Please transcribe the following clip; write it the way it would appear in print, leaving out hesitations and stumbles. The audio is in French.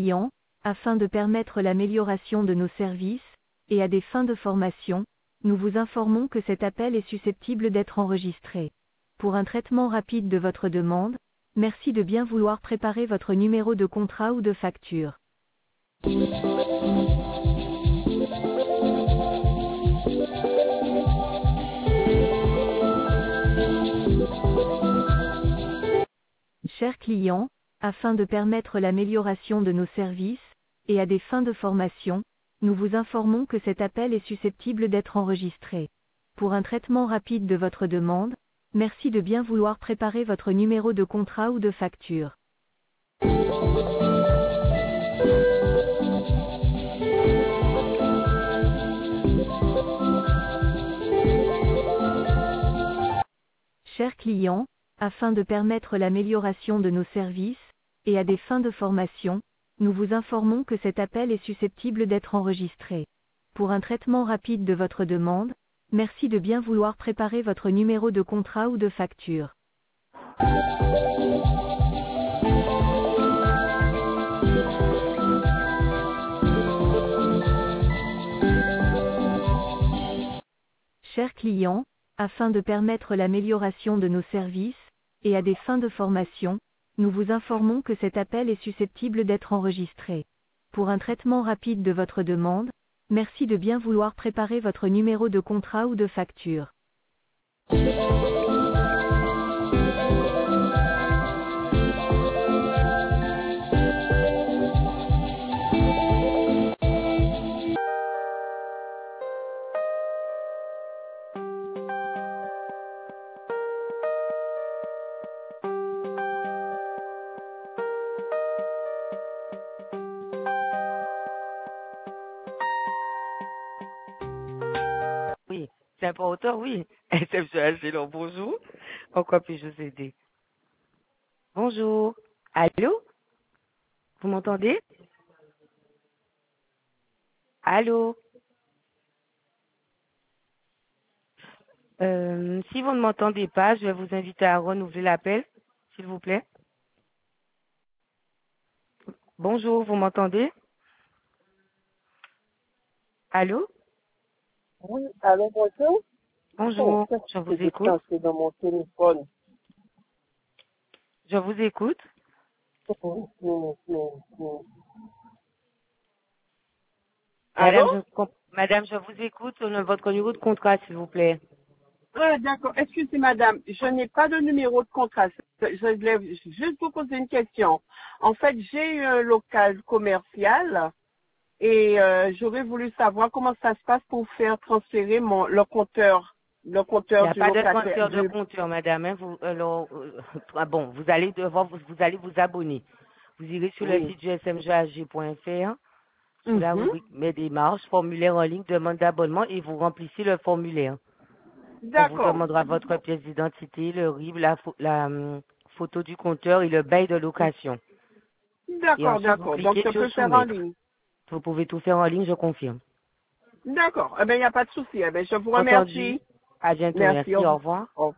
client, afin de permettre l'amélioration de nos services, et à des fins de formation, nous vous informons que cet appel est susceptible d'être enregistré. Pour un traitement rapide de votre demande, merci de bien vouloir préparer votre numéro de contrat ou de facture. Chers clients, afin de permettre l'amélioration de nos services, et à des fins de formation, nous vous informons que cet appel est susceptible d'être enregistré. Pour un traitement rapide de votre demande, merci de bien vouloir préparer votre numéro de contrat ou de facture. Chers clients, afin de permettre l'amélioration de nos services, et à des fins de formation, nous vous informons que cet appel est susceptible d'être enregistré. Pour un traitement rapide de votre demande, merci de bien vouloir préparer votre numéro de contrat ou de facture. Chers clients, afin de permettre l'amélioration de nos services, et à des fins de formation, nous vous informons que cet appel est susceptible d'être enregistré. Pour un traitement rapide de votre demande, merci de bien vouloir préparer votre numéro de contrat ou de facture. Oui, c'est important, oui. SMGH, bonjour. En quoi puis-je vous aider? Bonjour. Allô? Vous m'entendez? Allô? Si vous ne m'entendez pas, je vais vous inviter à renouveler l'appel, s'il vous plaît. Bonjour, vous m'entendez? Allô? Oui, allô, bonjour. Oh, Bonjour, qu'est-ce je que vous j'ai écoute. placé dans mon téléphone? Je vous écoute. Allô? Madame, je vous écoute. Votre numéro de contrat, s'il vous plaît. Ah, d'accord. Excusez, madame. Je n'ai pas de numéro de contrat. Je voulais juste vous poser une question. En fait, j'ai eu un local commercial et j'aurais voulu savoir comment ça se passe pour faire transférer le compteur Il n'y a du pas de locataire. transfert de compteur, madame. Hein. Vous allez vous abonner. Vous irez sur le Oui. site du smgag.fr, sur la Mhm. rubrique Mes démarches, formulaire en ligne, demande d'abonnement et vous remplissez le formulaire. On vous D'accord. demandera votre pièce d'identité, le RIB, la photo du compteur et le bail de location. Et D'accord, ensuite, vous d'accord. Donc, cliquez je sur peux le faire en soumettre. ligne. Vous pouvez tout faire en ligne, je confirme. D'accord. Eh bien, il n'y a pas de souci. Eh bien, je vous Entendu. remercie. À bientôt. Merci. Merci. Au revoir. Au revoir.